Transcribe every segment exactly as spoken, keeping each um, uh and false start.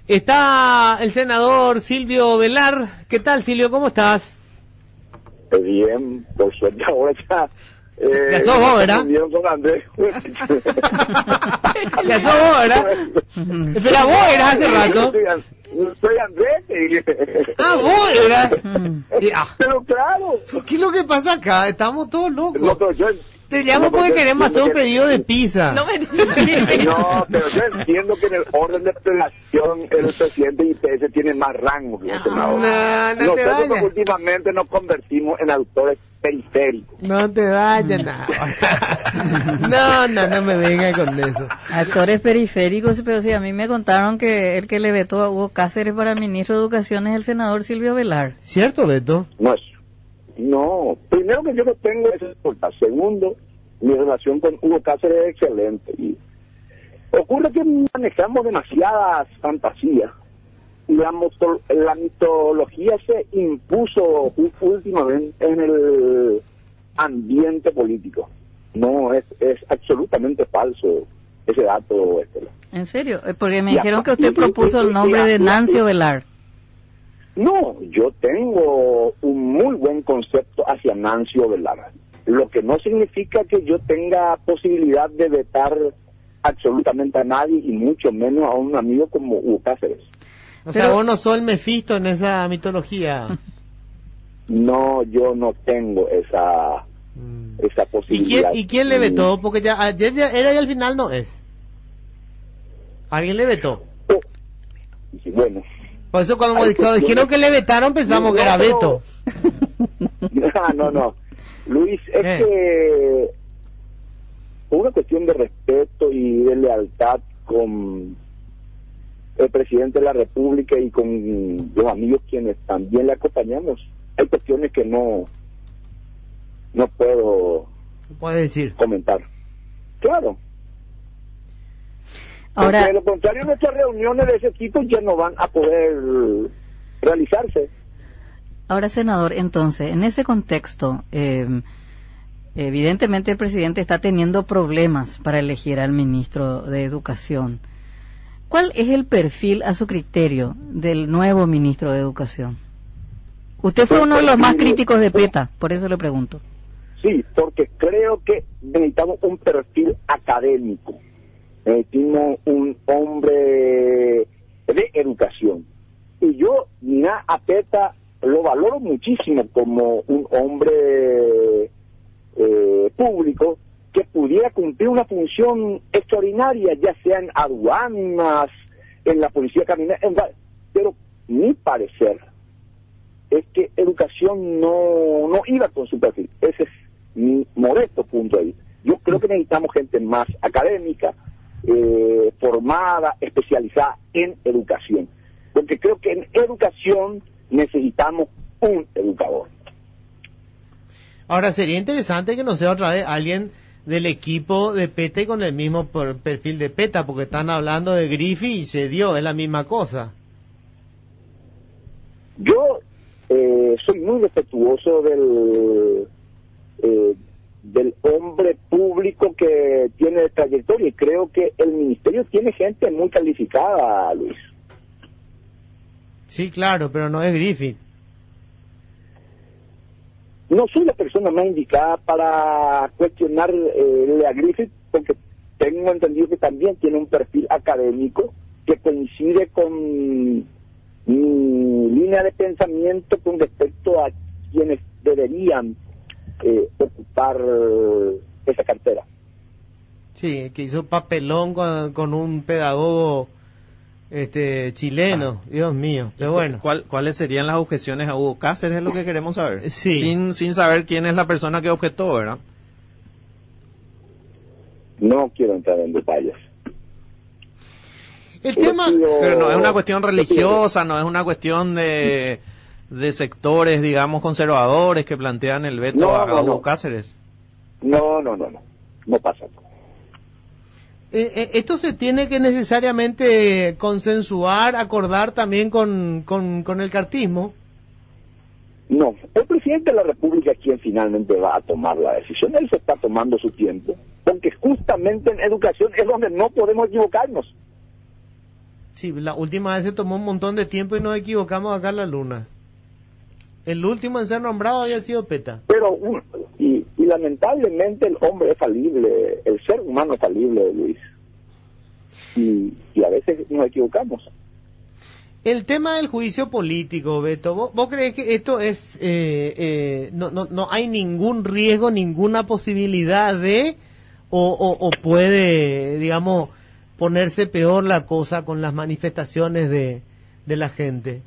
Está el senador Silvio Velar. ¿Qué tal, Silvio? ¿Cómo estás? Bien, por suerte ahora ya... Eh, ya sos vos, ¿verdad? Con Andrés. Ya sos vos, ¿verdad? Espera, vos eras hace rato. Soy Andrés. Ah, vos eras. Pero claro. ¿Qué es lo que pasa acá? Estamos todos locos. No, pero yo, Te llamo no, porque queremos hacer un que, pedido de pizza. No, me no, pero yo entiendo que en el orden de relación el presidente I P S tiene más rango que el senador. No, no te Nosotros vayas. últimamente nos convertimos en autores periféricos. No te vayas, no. No, no, no me venga con eso. Actores periféricos, pero sí, a mí me contaron que el que le vetó a Hugo Cáceres para ministro de Educación es el senador Silvio Velar. ¿Cierto, Beto? No es. No, primero que yo no tengo esa exporta. Segundo, mi relación con Hugo Cáceres es excelente. Y ocurre que manejamos demasiadas fantasías. Y la, moto, la mitología se impuso últimamente en el ambiente político. No, es, es absolutamente falso ese dato, Estela. ¿En serio? Porque me Y dijeron que usted y- propuso y- el nombre y- de y- Nancio Velar. No, yo tengo un muy buen concepto hacia Nancio Velar, lo que no significa que yo tenga posibilidad de vetar absolutamente a nadie y mucho menos a un amigo como Hugo Cáceres. O sea, Pero- vos no sos el Mefisto en esa mitología. No, yo no tengo esa esa ¿Y quién, posibilidad. ¿Y quién le vetó? Porque ya ayer ya era y al final no es. ¿Alguien le vetó? Oh, y bueno, Por eso cuando, Ay, cuando pues, dijeron yo- que le vetaron pensamos No, que era pero- Beto. no, no, no. Luis, es Eh. que por una cuestión de respeto y de lealtad con el presidente de la República y con los amigos quienes también le acompañamos, hay cuestiones que no no puedo Puedes decir. comentar. Claro. Ahora, Porque de lo contrario, nuestras reuniones de ese tipo ya no van a poder realizarse. ahora senador, entonces, en ese contexto, eh, evidentemente el presidente está teniendo problemas para elegir al ministro de Educación. ¿Cuál es el perfil, a su criterio, del nuevo ministro de Educación? Usted fue uno de los más críticos de PETA, por eso le pregunto. Sí, porque creo que necesitamos un perfil académico. Necesitamos un hombre de educación. Y yo, mira, a PETA lo valoro muchísimo como un hombre eh, público que pudiera cumplir una función extraordinaria, ya sea en aduanas, en la policía caminera, en, pero mi parecer es que educación no, no iba con su perfil. Ese es mi modesto punto de vista. Yo creo que necesitamos gente más académica, eh, formada, especializada en educación. Porque creo que en educación necesitamos un educador. Ahora sería interesante que no sea otra vez alguien del equipo de PETA y con el mismo por- perfil de PETA, porque están hablando de Griffith y se dio, es la misma cosa. Yo eh, soy muy respetuoso del eh, del hombre público que tiene trayectoria y creo que el ministerio tiene gente muy calificada, Luis. Sí, claro, pero no es Griffith. No soy la persona más indicada para cuestionar eh, a Griffith porque tengo entendido que también tiene un perfil académico que coincide con mi línea de pensamiento con respecto a quienes deberían eh, ocupar eh, esa cartera. Sí, que hizo papelón con, con un pedagogo este chileno, Dios mío, pero bueno. ¿Cuál, ¿Cuáles serían las objeciones a Hugo Cáceres? Es lo que queremos saber. Sí. Sin, sin saber quién es la persona que objetó, ¿verdad? No quiero entrar en detalles. El tema, Pero no es una cuestión religiosa, no es una cuestión de, de sectores, digamos, conservadores que plantean el veto No, a, no, a Hugo no. Cáceres. No, no, no, no. No pasa. eh, eh, esto se tiene que necesariamente consensuar, acordar también con, con, con el cartismo. No, el presidente de la República es quien finalmente va a tomar la decisión. Él se está tomando su tiempo, porque justamente en educación es donde no podemos equivocarnos. Sí, la última vez se tomó un montón de tiempo y nos equivocamos acá en la luna. El último en ser nombrado había sido Peta. Pero, un- y, y lamentablemente el hombre es falible, el ser humano es falible, Luis. Y, y a veces nos equivocamos. El tema del juicio político, Beto, ¿vos, vos crees que esto es, eh, eh, no, no, no hay ningún riesgo, ninguna posibilidad de, o, o, o puede, digamos, ponerse peor la cosa con las manifestaciones de, de la gente?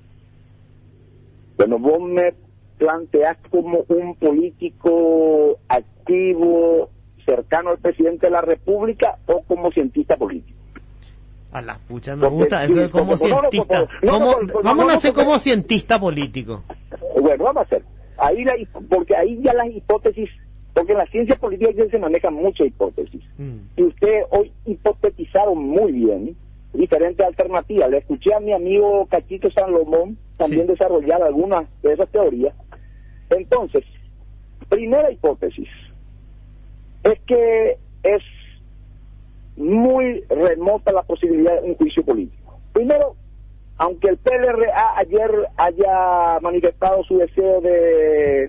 Bueno, vos me planteás como un político activo, cercano al presidente de la República, o como cientista político. A la pucha, me Porque gusta sí, eso de como porque- no, no, cientista. porque- no, Como- no, porque- no, vamos no, a hacer porque- como cientista político. Bueno, vamos a hacer. Ahí la, porque ahí ya las hipótesis, porque en la ciencia política ya se manejan muchas hipótesis. Mm. Y ustedes hoy hipotetizaron muy bien diferentes alternativas. Le escuché a mi amigo Cachito Salomón también Sí. desarrollar algunas de esas teorías. Entonces, primera hipótesis es que es muy remota la posibilidad de un juicio político. Primero, aunque el P L R A ayer haya manifestado su deseo de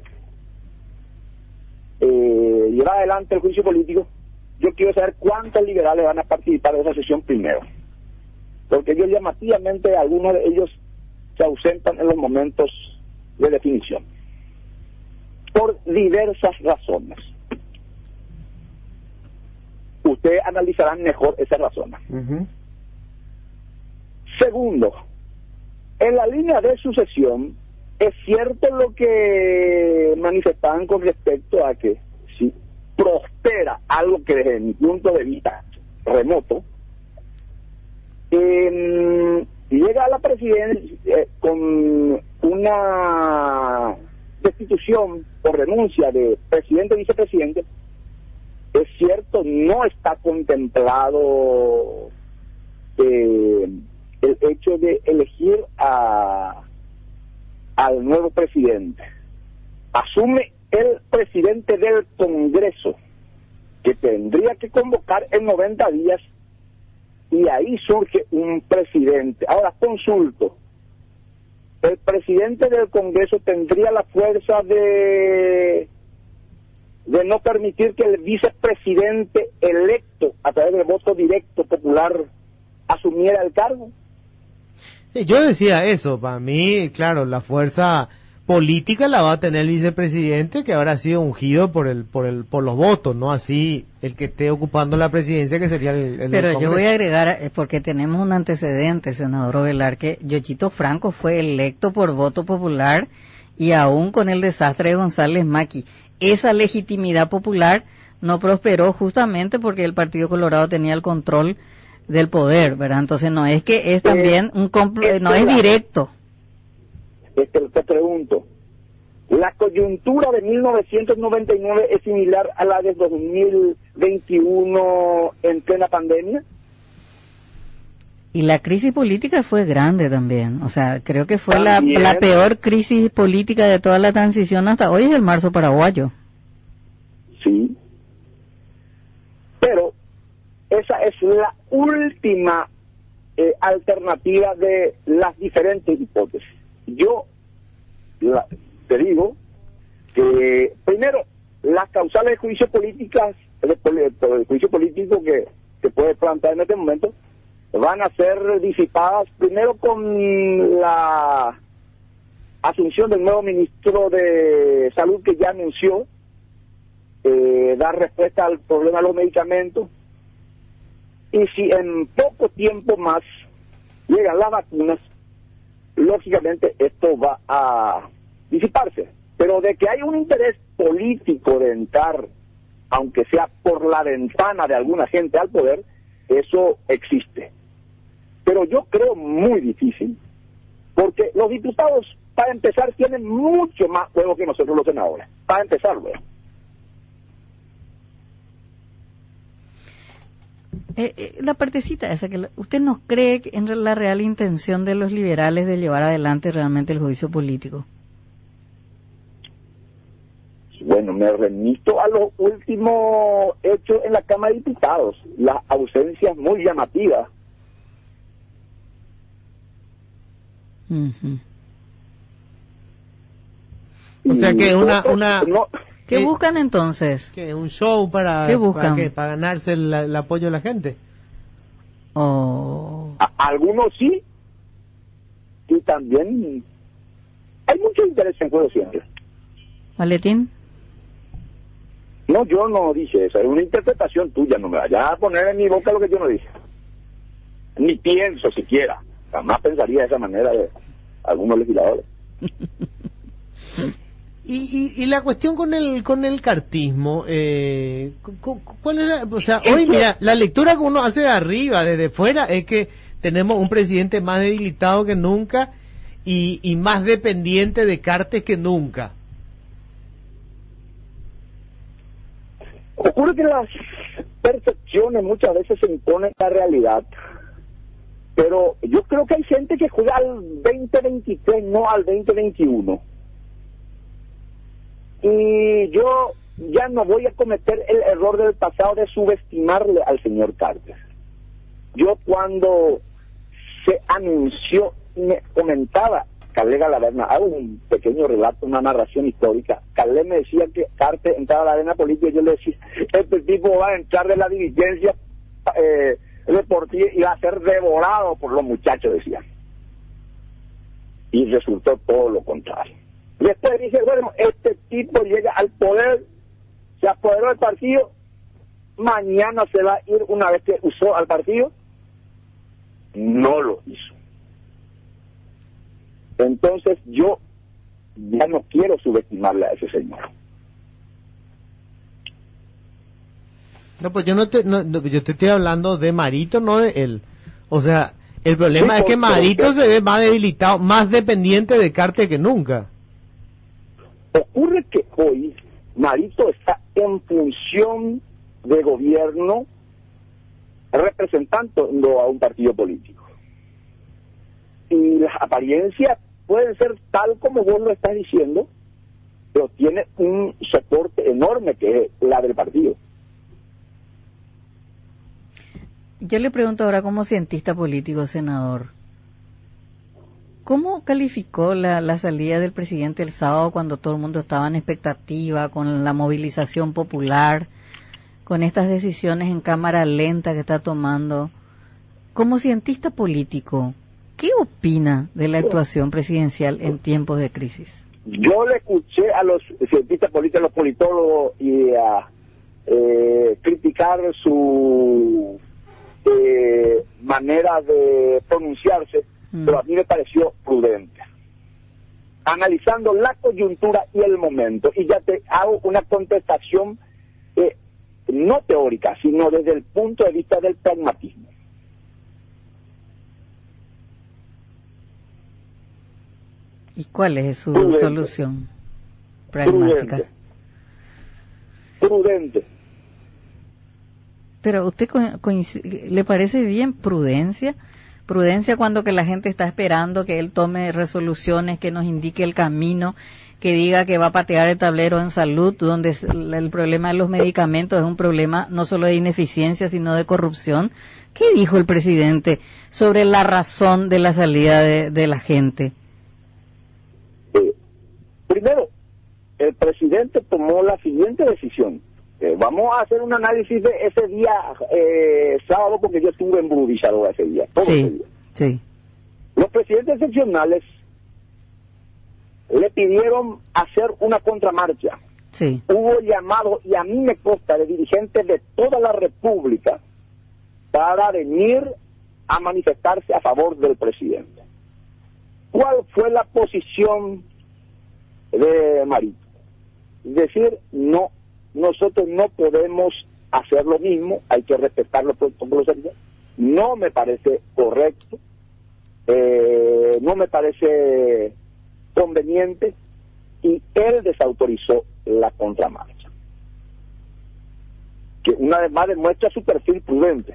eh, llevar adelante el juicio político, yo quiero saber cuántos liberales van a participar de esa sesión primero. Porque ellos llamativamente, algunos de ellos se ausentan en los momentos de definición. Por diversas razones. Ustedes analizarán mejor esas razones. Ujú. Segundo, en la línea de sucesión, es cierto lo que manifestaban con respecto a que si prospera algo que desde mi punto de vista remoto, eh, llega a la presidencia eh, con una destitución o renuncia de presidente y vicepresidente, es cierto, no está contemplado eh, el hecho de elegir a al nuevo presidente. Asume el presidente del Congreso, que tendría que convocar en noventa días, y ahí surge un presidente. Ahora consulto, ¿el presidente del Congreso tendría la fuerza de de no permitir que el vicepresidente electo a través del voto directo popular asumiera el cargo? Sí, yo decía eso, para mí, claro, la fuerza política la va a tener el vicepresidente, que ahora ha sido ungido por el por el por los votos, no así el que esté ocupando la presidencia, que sería el, el Pero del yo voy a Congreso. agregar, eh, porque tenemos un antecedente, senador Ovelar, que Yochito Franco fue electo por voto popular y aún con el desastre de González Maqui, esa legitimidad popular no prosperó justamente porque el Partido Colorado tenía el control del poder, ¿verdad? Entonces no es que es también un compl- no es directo. Este, te pregunto, ¿la coyuntura de mil novecientos noventa y nueve es similar a la de dos mil veintiuno en plena pandemia? Y la crisis política fue grande también, o sea, creo que fue la, También. la peor crisis política de toda la transición hasta hoy, es el marzo paraguayo. Sí. Pero esa es la última eh, alternativa de las diferentes hipótesis. Yo la- te digo que, primero, las causales de juicio políticas, de, poli- de juicio político que, que puede plantear en este momento, van a ser disipadas primero con la asunción del nuevo ministro de Salud, que ya anunció eh, dar respuesta al problema de los medicamentos, y si en poco tiempo más llegan las vacunas, lógicamente esto va a disiparse. Pero de que hay un interés político de entrar, aunque sea por la ventana de alguna gente al poder, eso existe. Pero yo creo muy difícil, porque los diputados, para empezar, tienen mucho más juego que nosotros los senadores. Para empezar, luego. Eh, eh, la partecita esa, que la- ¿usted no cree que en la real intención de los liberales de llevar adelante realmente el juicio político? Bueno, me remito a los últimos hechos en la Cámara de Diputados, las ausencias muy llamativas Ujú. O sea que una, una, No, ¿Qué Eh, buscan entonces? que un show para, ¿Qué para, buscan? qué, para ganarse el, el apoyo de la gente. Oh, a- algunos sí, y también hay mucho interés en juego siempre. Maletín. No, yo no dije eso, es una interpretación tuya, no me vayas a poner en mi boca lo que yo no dije. Ni pienso siquiera, jamás pensaría de esa manera de algunos legisladores. Y, y, y la cuestión con el con el cartismo, eh, cu- cu- ¿cuál es la, o sea, hoy mira, la lectura que uno hace de arriba, desde fuera, es que tenemos un presidente más debilitado que nunca y, y más dependiente de Cartes que nunca. Ocurre que las percepciones muchas veces se imponen a la realidad, pero yo creo que hay gente que juega al veinte veintitrés, no al veinte veintiuno. Y yo ya no voy a cometer el error del pasado de subestimarle al señor Cartes. Yo cuando se anunció, me comentaba Calé Galaverna, hago un pequeño relato, una narración histórica. Calé me decía que Cartes entraba a la arena política y yo le decía, este tipo va a entrar de la dirigencia eh, deportiva y va a ser devorado por los muchachos, decía. Y resultó todo lo contrario. Después dije, bueno, este tipo llega al poder, se apoderó del partido, mañana se va a ir una vez que usó al partido. No lo hizo. Entonces yo ya no quiero subestimarle a ese señor. No, pues yo no te, no, no, yo te estoy hablando de Marito, no de él. O sea, el problema Sí, es que porque- Marito se ve más debilitado, más dependiente de Cartes que nunca. Ocurre que hoy Marito está en función de gobierno representando a un partido político. Y las apariencias pueden ser tal como vos lo estás diciendo, pero tiene un soporte enorme que es la del partido. Yo le pregunto ahora como cientista político, senador, ¿cómo calificó la, la salida del presidente el sábado cuando todo el mundo estaba en expectativa, con la movilización popular, con estas decisiones en cámara lenta que está tomando? Como cientista político, ¿qué opina de la actuación presidencial en tiempos de crisis? Yo le escuché a los cientistas políticos, a los politólogos y a eh, criticar su eh, manera de pronunciarse, Mm. pero a mí me pareció prudente, analizando la coyuntura y el momento. Y ya te hago una contestación eh, no teórica, sino desde el punto de vista del pragmatismo. ¿Y cuál es su Prudente. solución pragmática? Prudente. Prudente. Pero usted co- coinci- le parece bien prudencia, prudencia cuando que la gente está esperando que él tome resoluciones, que nos indique el camino, que diga que va a patear el tablero en salud, donde es- el el problema de los medicamentos es un problema no solo de ineficiencia, sino de corrupción. ¿Qué dijo el presidente sobre la razón de la salida de, de la gente? Eh, primero, el presidente tomó la siguiente decisión. Eh, vamos a hacer un análisis de ese día eh, sábado, porque yo estuve en Burubizarroa ese día, todo ese Sí, día. sí, Los presidentes seccionales le pidieron hacer una contramarcha. sí. Hubo llamado, y a mí me consta, de dirigentes de toda la República para venir a manifestarse a favor del presidente. ¿Cuál fue la posición de Marito? Es decir, no, nosotros no podemos hacer lo mismo, hay que respetar los protocolos sanitarios. No me parece correcto, eh, no me parece conveniente, y él desautorizó la contramarcha, que una vez más demuestra su perfil prudente.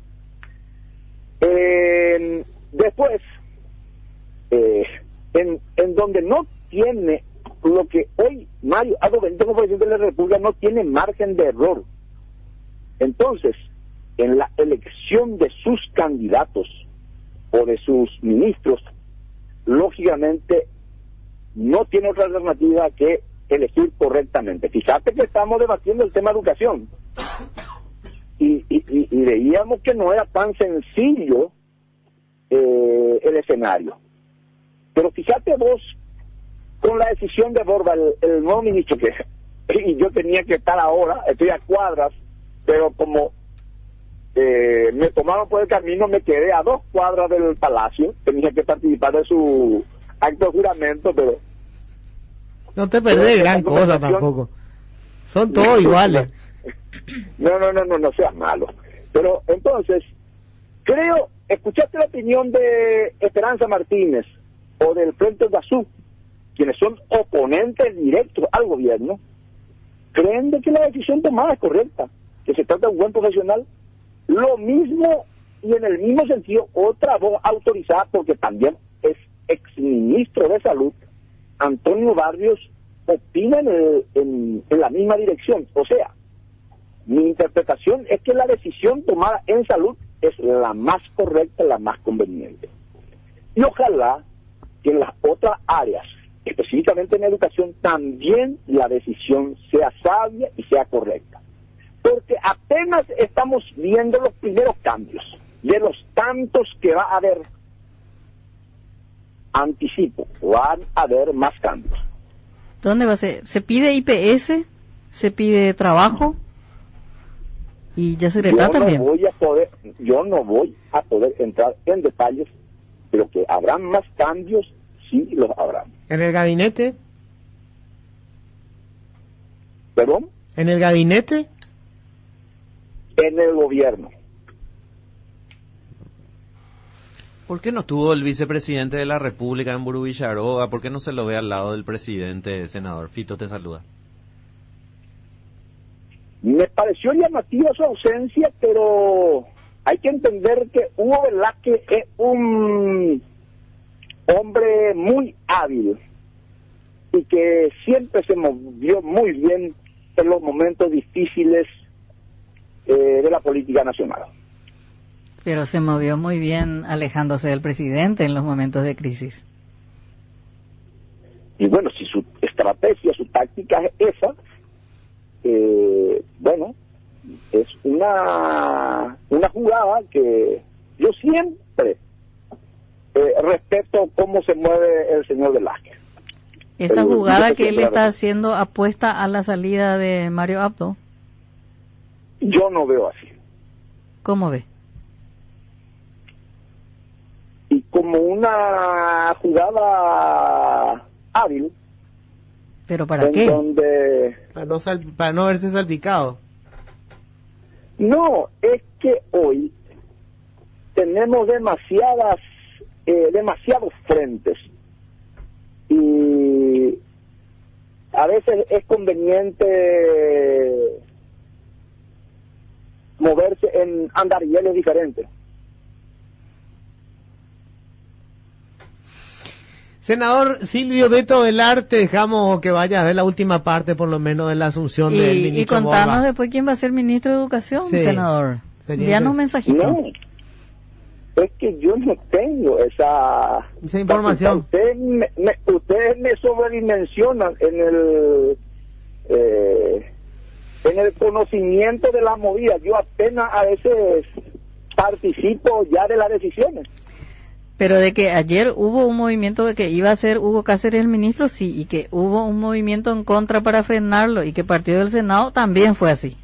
Eh, después, eh, en, en donde no tiene lo que hoy Mario Abdo Benítez como presidente de la República no tiene margen de error. Entonces, en la elección de sus candidatos o de sus ministros, lógicamente no tiene otra alternativa que elegir correctamente. Fíjate que estamos debatiendo el tema de educación y, y, y, y veíamos que no era tan sencillo eh, el escenario. Pero fíjate vos, con la decisión de Borba, el, el nuevo ministro, que y yo tenía que estar ahora, estoy a cuadras, pero como eh, me tomaron por el camino, me quedé a dos cuadras del palacio, tenía que participar de su acto de juramento, pero... No te perdés gran cosa tampoco. Son todos iguales. No, no, no, no, no seas malo. Pero entonces, creo, escuchaste la opinión de Esperanza Martínez o del Frente Guazú, quienes son oponentes directos al gobierno, creen de que la decisión tomada es correcta, que se trata de un buen profesional. Lo mismo y en el mismo sentido, otra voz autorizada, porque también es exministro de Salud, Antonio Barrios, opina en, el, en, en la misma dirección. O sea, mi interpretación es que la decisión tomada en salud es la más correcta, la más conveniente. Y ojalá que en las otras áreas, específicamente en educación, también la decisión sea sabia y sea correcta. Porque apenas estamos viendo los primeros cambios, de los tantos que va a haber. Anticipo, van a haber más cambios. ¿Dónde va a ser? ¿Se pide I P S? ¿Se pide trabajo? Y ya se le trata no bien. Voy a poder, yo no voy a poder entrar en detalles, pero que habrán más cambios, sí los habrá. ¿En el gabinete? ¿Perdón? ¿En el gabinete? En el gobierno. ¿Por qué no estuvo el vicepresidente de la República en Burú Villaroa? ¿Por qué no se lo ve al lado del presidente, senador? Fito te saluda. Me pareció llamativa su ausencia, pero hay que entender que Hugo Velázquez es un hombre muy hábil y que siempre se movió muy bien en los momentos difíciles eh, de la política nacional. Pero se movió muy bien alejándose del presidente en los momentos de crisis. Y bueno, si su estrategia, su táctica es esa, eh, bueno, es una, una jugada que yo siempre eh, respeto cómo se mueve el señor Velázquez. Esa El- jugada el- que él está haciendo apuesta a la salida de Mario Abdo. Yo no veo así. ¿Cómo ve? Y como una jugada hábil, ¿Pero para en qué? donde... Para no, sal- para no verse salpicado. No, es que hoy tenemos demasiadas, eh, demasiados frentes y a veces es conveniente moverse en andarieles diferentes. Senador Silvio Beto Velar, te dejamos que vayas a ver la última parte, por lo menos, de la asunción del Y, y ministro contarnos Borba. después quién va a ser ministro de Educación, Sí. senador. Sería Envíanos un interesante. mensajito. No, es que yo no tengo esa, Esa información. Ustedes me, me- ustedes me sobredimensionan en el eh, en el conocimiento de la movida. Yo apenas a veces participo ya de las decisiones. Pero de que ayer hubo un movimiento de que iba a ser Hugo Cáceres el ministro, sí, y que hubo un movimiento en contra para frenarlo y que partió del Senado, también fue así.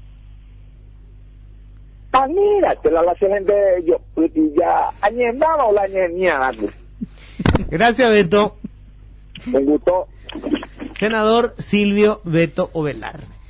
Ah, mira, que la la gente yo pues, y ya añendaba o la añendía. Gracias, Beto. Un gusto. Senador Silvio Beto Ovelar.